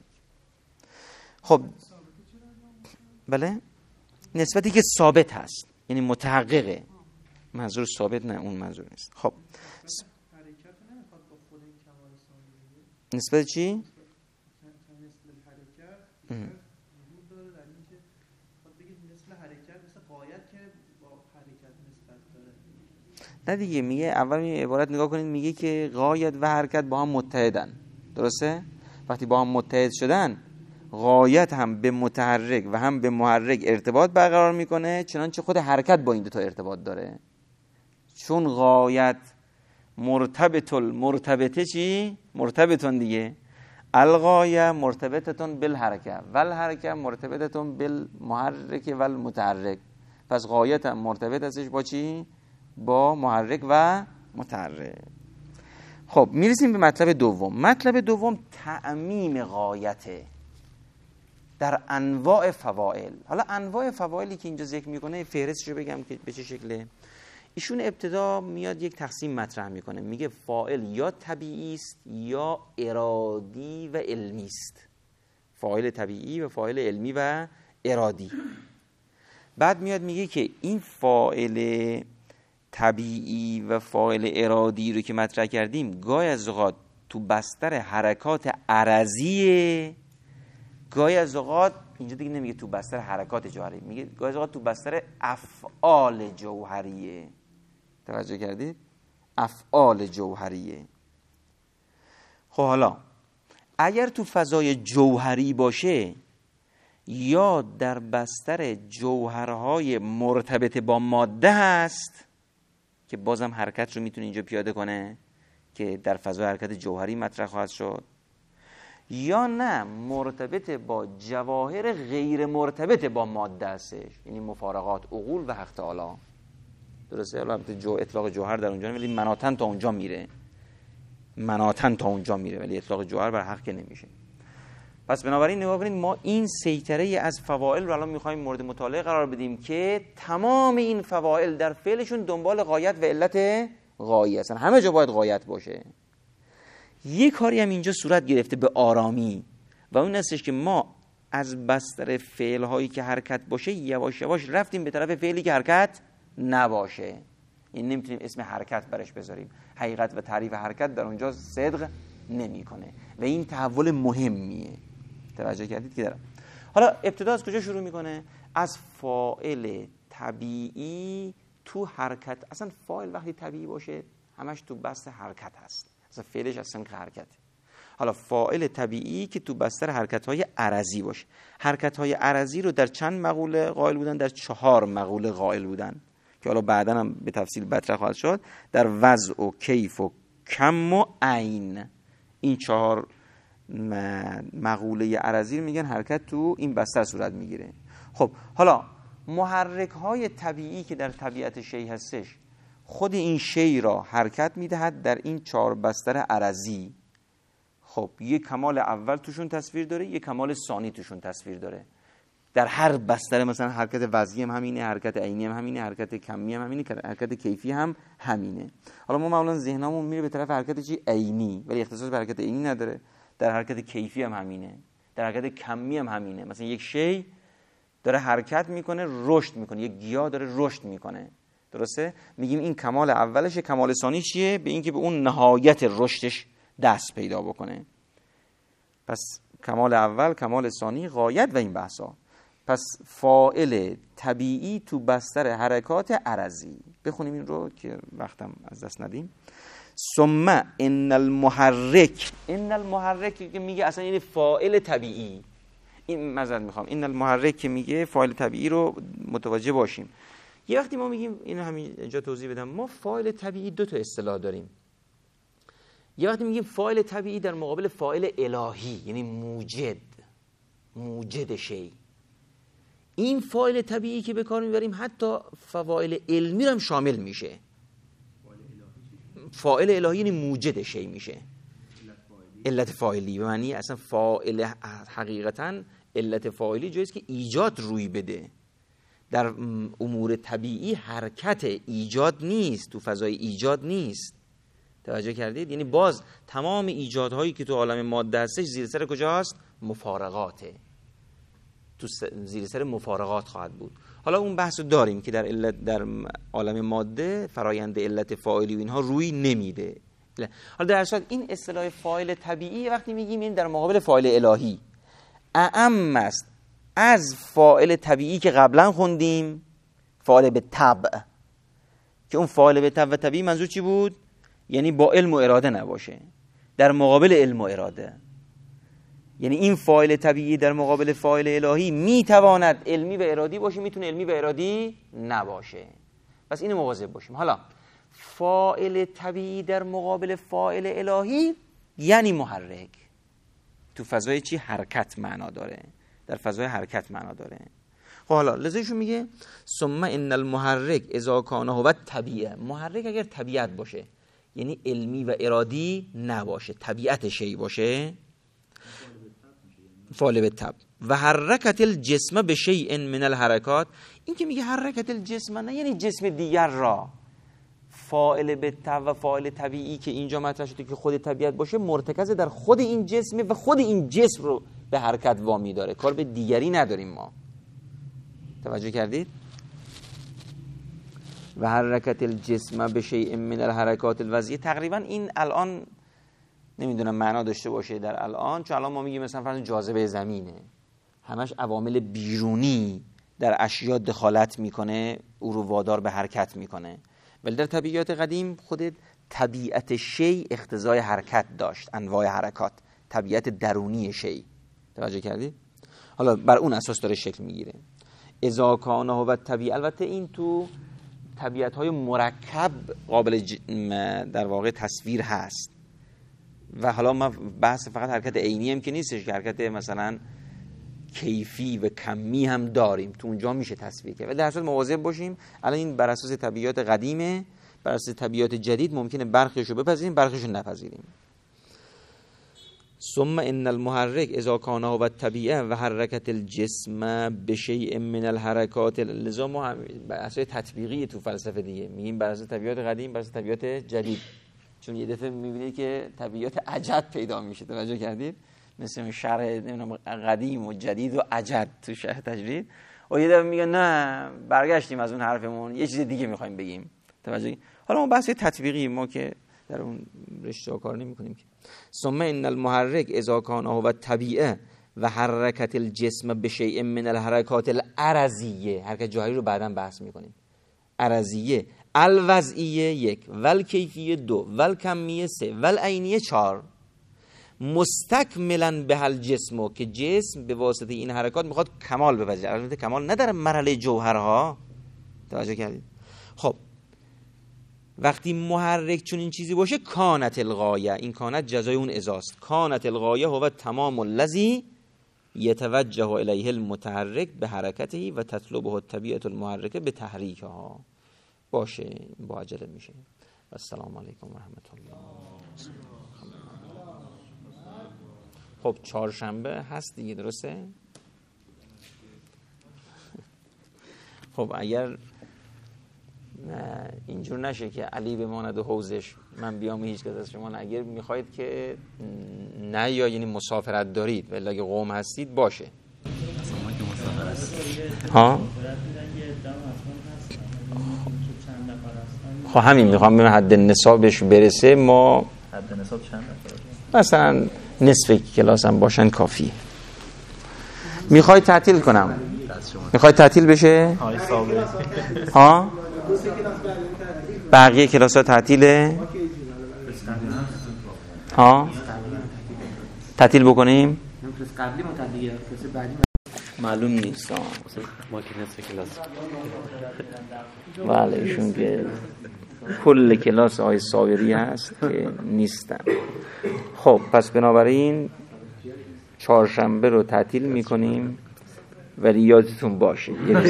خب بله، نسبتی که ثابت هست، یعنی متحققه. منظور ثابت نه، اون منظور نیست. خب نسبت چی؟ نه دیگه، میگه اول عبارت نگاه کنید، میگه که غایت و حرکت با هم متحدن، درسته؟ وقتی با هم متحد شدن، غایت هم به متحرک و هم به محرک ارتباط برقرار میکنه، چنانچه خود حرکت با این دو تا ارتباط داره. چون غایت مرتبطه چی؟ مرتبطون دیگه. الغایه مرتبطتون بالحرکه و الحرکه مرتبطتون بالمحرک و المتحرک. پس غایت هم مرتبط ازش با چی؟ با محرک و متحرک. خب میرسیم به مطلب دوم. مطلب دوم تعمیم غایته در انواع فواعل. حالا انواع فواعلی که اینجا ذکر میکنه فهرستش رو بگم که به چه شکله. ایشون ابتدا میاد یک تقسیم مطرح میکنه، میگه فاعل یا طبیعی است یا ارادی و علمی است. فاعل طبیعی و فاعل علمی و ارادی. بعد میاد میگه که این فاعل طبیعی و فاعل ارادی رو که مطرح کردیم، گاهی از اوقات تو بستر حرکات عرضیه، گاهی از اوقات اینجا دیگه نمیگه تو بستر حرکات جوهری، میگه گاهی از اوقات تو بستر افعال جوهریه. توجه کردید؟ افعال جوهریه. خب حالا اگر تو فضای جوهری باشه یا در بستر جوهرهای مرتبط با ماده هست که بازم حرکت رو میتونه اینجا پیاده کنه که در فضای حرکت جوهری مطرح خواهد شد، یا نه مرتبط با جواهر غیر مرتبط با ماده هستش، یعنی مفارقات، عقول و حق تعالی. درسته؟ البته اطلاق جوهر در اونجا ولی مناطن تا اونجا میره، ولی اطلاق جوهر بر حق که نمیشه. پس بنابراین نگاه کنید، ما این سیطره از فواعل رو الان میخوایم مورد مطالعه قرار بدیم که تمام این فواعل در فعلشون دنبال غایت و علت غایه هستن، همه جا باید غایت باشه. یک کاری هم اینجا صورت گرفته به آرامی و اون هستش که ما از بستر فعل هایی که حرکت باشه یواش یواش رفتیم به طرف فعلی که حرکت نباشه. این نمیتونیم اسم حرکت برش بذاریم، حقیقت و تعریف حرکت در اونجا صدق نمیکنه و این تحول مهمیه. توجه کردید که دارم. حالا ابتدا از کجا شروع میکنه؟ از فاعل طبیعی تو حرکت. اصلا فاعل وقتی طبیعی باشه همش تو بست حرکت هست، اصلا فعلش اصلا حرکته. حالا فاعل طبیعی که تو بستر حرکت‌های عرضی باشه. حرکت‌های عرضی رو در چند مقوله قائل بودن؟ در 4 مقوله قائل بودن که حالا بعداً هم به تفصیل مطرح خواهد شد. در وضع و کیف و کم و عین، این 4 مقوله عرضی رو میگن حرکت تو این بستر صورت میگیره. خب حالا محرک‌های طبیعی که در طبیعت شی هستش، خود این شی را حرکت میدهد در این 4 بستر عرضی. خب یک کمال اول توشون تصویر داره، یک کمال ثانی توشون تصویر داره. در هر بستر مثلا حرکت وضعی هم همینه، حرکت عینی هم همینه، حرکت کمی هم همینه، حرکت کیفی هم همینه. حالا ما معمولا ذهنمون میره به طرف حرکت چی؟ عینی، ولی اختصاص به حرکت عینی نداره. در حرکت کیفی هم همینه، در حرکت کمی هم همینه. مثلا یک شی داره حرکت میکنه، رشد میکنه، یک گیاه داره رشد میکنه، درسته؟ میگیم این کمال اولشه. کمال ثانی چیه؟ به اینکه به اون نهایت رشدش دست پیدا بکنه. پس کمال اول، کمال ثانی، غایت و این بحثا. پس فاعل طبیعی تو بستر حرکات عرضی. بخونیم این رو که وقتم از دست ندیم. ثم ان المحرک، ان المحرک که میگه اصلا این فاعل طبیعی، این معذرت میخوام، این المحرک که میگه فاعل طبیعی رو متوجه باشیم. یه وقتی ما میگیم، اینو همین اینجا توضیح بدم، ما فاعل طبیعی 2 تا اصطلاح داریم. یه وقتی میگیم فاعل طبیعی در مقابل فاعل الهی، یعنی موجد شی. این فاعل طبیعی که به کار میبریم حتی فواعل علمی رو هم شامل میشه. فاعل الهی یعنی موجد شی میشه. علت فاعلی به معنی اصلا فاعل حقیقتا علت فاعلی جاییست که ایجاد روی بده. در امور طبیعی حرکت ایجاد نیست، تو فضای ایجاد نیست. توجه کردید؟ یعنی باز تمام ایجادهایی که تو عالم ماده هستش زیر سر کجاست؟ مفارقاته. تو زیر سر مفارقات خواهد بود. حالا اون بحثو داریم که در عالم ماده فرایند علت فاعلی و اینها روی نمیده. حالا در اصل این اصطلاح فاعل طبیعی وقتی میگیم این در مقابل فاعل الهی اعم است از فاعل طبیعی که قبلا خوندیم، فاعل به طبع، که اون فاعل به طبع و طبیعی منظور چی بود؟ یعنی با علم و اراده نباشه، در مقابل علم و اراده. یعنی این فاعل طبیعی در مقابل فاعل الهی میتواند علمی و ارادی باشه، میتونه علمی و ارادی نباشه. پس اینو مواظب باشیم. حالا فاعل طبیعی در مقابل فاعل الهی یعنی محرک. تو فضای چی؟ حرکت معنا داره، در فضای حرکت معنا داره. خب حالا لذایشون میگه ثم ان المحرک اذا کان هو طبیعه. محرک اگر طبیعت باشه، یعنی علمی و ارادی نباشه، طبیعت شی باشه، فاعل بالطبع. و حرکت الجسم به شیء من الحرکات، این که میگه حرکت الجسم نه یعنی جسم دیگر را. فاعل بالطبع و فاعل طبیعی که اینجا مطرح شده که خود طبیعت باشه، مرتکز در خود این جسمه و خود این جسم رو به حرکت وامی داره، کار به دیگری نداریم ما. توجه کردید؟ و حرکت الجسم به شیء من الحرکات الوضعیه، تقریبا این الان نمیدونم معنا داشته باشه در الان، چون الان ما میگیم مثلا فرض جاذبه زمینه، همش عوامل بیرونی در اشیا دخالت میکنه، او رو وادار به حرکت میکنه. ولی در طبیعت قدیم خود طبیعت شی اقتضای حرکت داشت، انواع حرکات، طبیعت درونی شی. توجه کردید؟ حالا بر اون اساس داره شکل میگیره. اذا کان هو طبیعت، البته این تو طبیعت‌های مرکب قابل در واقع تصویر هست. و حالا ما بحث فقط حرکت عینی هم که نیستش، که حرکت مثلا کیفی و کمی هم داریم، تو اونجا میشه تصویر کرد. ولی در اصل مواظب باشیم، الان این بر اساس طبیعت قدیمه، بر اساس طبیعت جدید ممکنه برخیشو بپذیریم، برخیشو نپذیریم. ثم ان المحرک اذا کان هو الطبیعه و حرکت الجسم بشیء من الحرکات. لذا ما بر اساس تطبیقی تو فلسفه دیگه میگیم بر اساس طبیعت قدیم، بر اساس طبیعت جدید، چون یه دفعه میبینید که طبیعت عجد پیدا میشه. توجه کردید؟ مثل شرح نمیدونم قدیم و جدید و عجد تو شرح تجرید، و یه دفعه میگن نه برگشتیم از اون حرفمون، یه چیز دیگه میخوایم بگیم. توجه. حالا ما بحث تطبیقی، ما که در اون رشته کار نمی‌کنیم که. ثم ان المحرک اذا کان هو الطبیعه و حرکت الجسم به شیء من الحرکات العرضیه، حرکت جوهری رو بعداً بحث میکنیم، عرضیه، الوضعیه 1 والکیفیه 2 والکمیه 3 والعینیه 4 مستکملا به الجسم، که جسم به واسطه این حرکات میخواد کمال بپذیره. البته کمال نه در مرحله جوهرها، توجه کردید؟ خب وقتی محرک چون این چیزی باشه کانت الغایه، این کانت جزای اون ازاست، کانت الغایه هو تمام الذی یتوجه الیه المتحرک به حرکته و تطلبه الطبیعه المحرکه به تحریکها. باشه با عجله میشه. السلام علیکم و رحمت الله. خب چهارشنبه هست دیگه، درسته؟ خب اگر اینجور نشه که علی بماند و حوزش من بیام هیچ کس از شما نه، اگر میخواید که نه یا یعنی مسافرت دارید ولی اگه قوم هستید باشه. ها؟ خب همین میخوام ببینم حد نصابش برسه. ما حد نصاب چند نفر؟ مثلا نصف کلاس هم باشن کافی. میخوای تعطیل کنم؟ میخوای تعطیل بشه؟ ها؟ بقیه کلاس ها تعطیله؟ ها؟ تعطیل بکنیم؟ معلوم نیست. ما که نصف کلاس بله ایشون که کل کلاس آقای صابری هست که نیستن. خب پس بنابراین چهارشنبه رو تعطیل میکنیم ولی یادتون باشه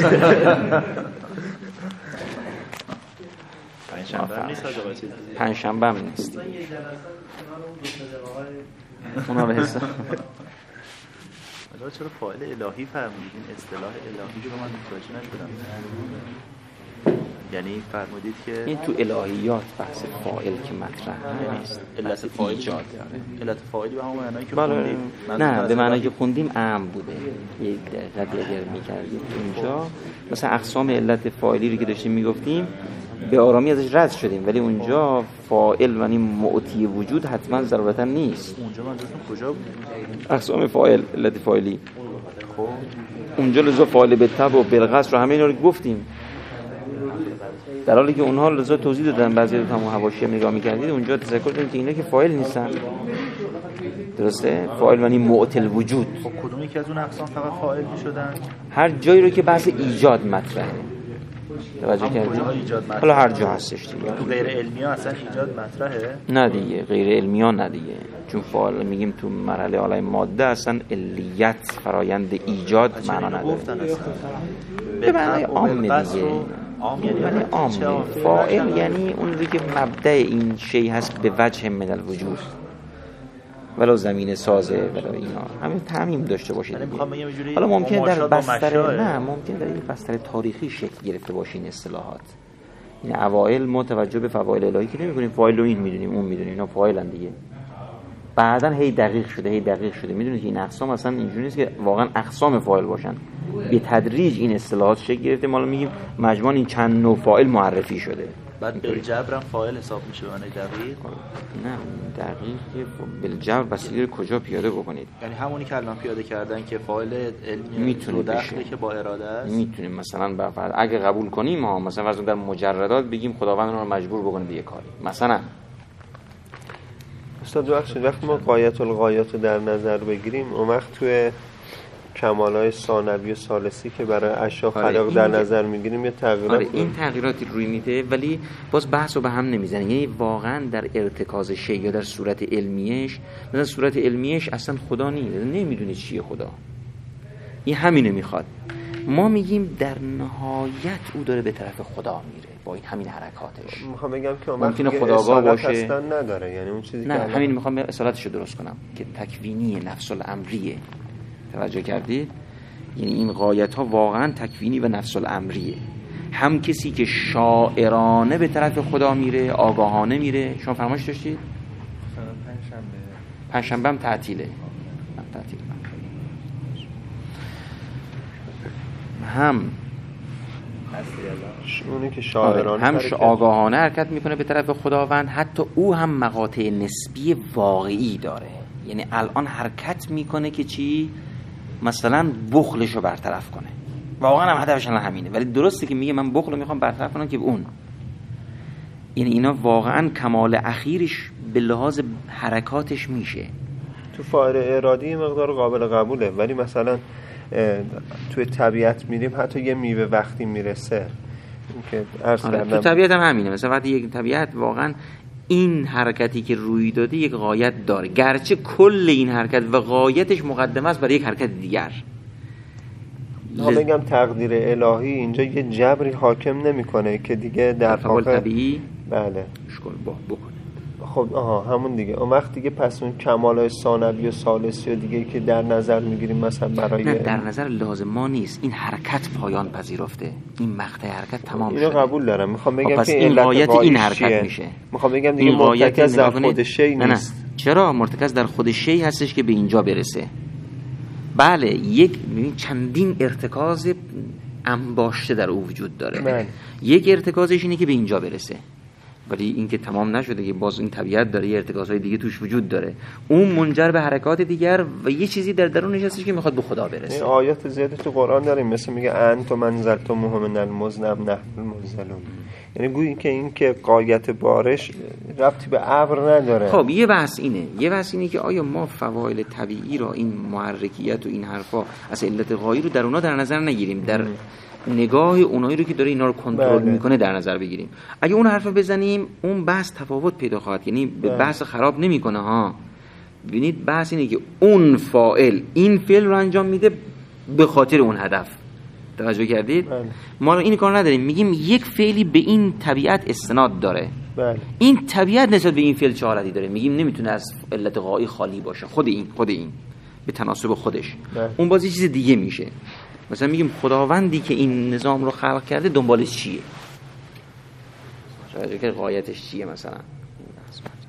پنجشنبه هم نیست اونا به حساب. چرا فاعل الهی فرمودید؟ این اصطلاح الهی رو من متوجه نشدم. یعنی فرمودید که این تو الهیات بحث فاعل که مطرح نیست، علت فاعل ایجاد داره. علت فاعلی به همون معنایی که خوندیم؟ نه به معنایی که خوندیم عام بوده. یک دقیقه اگر می‌کردیم اونجا مثلا اقسام علت فاعلی رو که داشتیم میگفتیم به آرامی ازش رد شدیم، ولی اونجا فاعل یعنی معطی وجود حتما ضرورتا نیست. اونجا منظورتون کجا بود؟ اقسام فاعل، علت فاعلی. خب اونجا لزوم فاعل به تبع و بالقصد رو همه اینا رو گفتیم، در حالی که اونها لزوم توضیح دادن. بعضی از همون حواشی نگاه می‌کردید اونجا تذکر دادن که اینا که فاعل نیستن. درسته؟ فاعل یعنی معطی الوجود. خب کدوم یکی از اون اقسام فقط فاعل می‌شدن؟ هر جایی رو که بحث ایجاد مطرحه. توجه کردید؟ حالا هر جا هستش دیگه. تو غیر علمی ها اصلا ایجاد مطرحه؟ نه دیگه، غیر علمی ها نه دیگه، چون فاعل میگیم تو مرحله عالم ماده اصلا علیت فرایند ایجاد معنا نداره. به معنای عام دیگه. عام یعنی عام. فاعل یعنی اون رو که مبدأ این شی هست به وجه من الوجود، ولو زمین سازه ولو اینا همین تعمیم داشته باشه دیگه. حالا ممکنه در بستر نه ممکنه در این بستر تاریخی شکل گرفته باشه این اصطلاحات. این اوایل ما توجه به فواعل الهی که نمی‌کنیم، فاعل رو این می‌دونیم اون می‌دونیم، اینا فاعلن دیگه. بعدن هی دقیق شده می‌دونید که این اقسام اصلا اینجوری نیست که واقعا اقسام فاعل باشن. به تدریج این اصطلاحات شکل گرفته، ما میگیم مجموعاً این چند نوع فاعل معرفی شده. بعد بالجبر هم فاعل حساب میشه معنی دقیق؟ نه دقیق که بالجبر وسیله کجا پیاده بکنید؟ یعنی همونی که الان پیاده کردن که فاعل علمی میتونه بشه که با اراده است. میتونیم مثلا اگه قبول کنیم ما مثلا در مجردات بگیم خداوند رو مجبور بکنه به یه کاری. مثلا استاد وقتی ما غایت الغایات در نظر بگیریم اون وقت توی کمالای ثانوی و ثالثی که برای اشیا خلاق در نظر میگیریم یه تغییرات این تغییراتی روی میده، ولی باز بحث رو به هم نمیزنه. یعنی واقعا در ارتکاز شی یا در صورت علمیش، مثلا صورت علمیش اصلا خدا نیست، نمیدونه چیه خدا، این همینو میخواد. ما میگیم در نهایت او داره به طرف خدا میره با این همین حرکاتش. میخوام بگم که ممکنه خداگاه باشه اصلا نداره، یعنی اون چیزی نه که همین میخوام اصالتشو درست کنم که تکوینی نفس الامریه. توجه کردید؟ یعنی این غایت ها واقعا تکوینی و نفس الامریه. هم کسی که شاعرانه به طرف خدا میره، آگاهانه میره. شما فرمایش داشتید؟ پنجشنبه هم تعطیله. هم اونی که شاعرانه هم آگاهانه حرکت میکنه به طرف خداوند، حتی او هم مقاطع نسبی واقعی داره. یعنی الان حرکت میکنه که چی؟ مثلا بخلش رو برطرف کنه، واقعا هم هدفش همینه، ولی درسته که میگه من بخل رو میخوام برطرف کنم که اون، یعنی اینا واقعا کمال اخیرش به لحاظ حرکاتش میشه. تو فاعل ارادی مقدار قابل قبوله، ولی مثلا توی طبیعت میریم حتی یه میوه وقتی میرسه که تو طبیعت هم همینه، مثلا وقتی یک طبیعت واقعا این حرکتی که روی داده یک غایت داره، گرچه کل این حرکت و غایتش مقدمه است برای یک حرکت دیگر. بگم تقدیر الهی اینجا یه جبری حاکم نمیکنه که دیگه در واقع طبیعی بله اشکال بکنه. خب همون دیگه اون وقت دیگه پس اون کمالای ثانوی و ثالثی و دیگه که در نظر میگیریم مثلا برای نه در نظر لازم ما نیست، این حرکت پایان پذیرفته، این مقطع حرکت تمام شده. اینو قبول دارم. میخوام بگم پس که این غایت این حرکت میشه. میخوام بگم دیگه مرتکز در خود شی نیست. نه. چرا مرتکز در خود شی هستش که به اینجا برسه؟ بله چندین ارتکاز انباشته در او وجود داره. یک ارتکازش اینه که به اینجا برسه، ولی این که تمام نشده که باز این طبیعت داره یه ارتکازهای دیگه توش وجود داره، اون منجر به حرکات دیگر و یه چیزی در درونش هستش که میخواد به خدا برسه. این آیات زیادی تو قرآن داریم، مثل میگه انتم منزلتموه من المزن نحن المنزلون، یعنی گویی که این که غایت بارش ربطی به ابر نداره. خب یه بحث اینه که آیا ما فواعل طبیعی را، این محرکیت و این حرفا از علت غایی رو در اونا در نظر نگیریم، در نگاه اونایی رو که داره اینا رو کنترل میکنه در نظر بگیریم. اگه اون حرف بزنیم اون بحث تفاوت پیدا خواهد، یعنی به بحث خراب نمیکنه ها. ببینید بحث اینه که اون فاعل این فعل رو انجام میده به خاطر اون هدف. توجه کردید؟ ما این کار نداریم، میگیم یک فعلی به این طبیعت استناد داره. این طبیعت نسبت به این فعل چه حالتی داره، میگیم نمیتونه از علت غایی خالی باشه، خود این به تناسب خودش. اون باز یه چیز دیگه میشه. مثلا میگیم خداوندی که این نظام رو خلق کرده دنبالش چیه؟ شاید که غایتش چیه مثلا.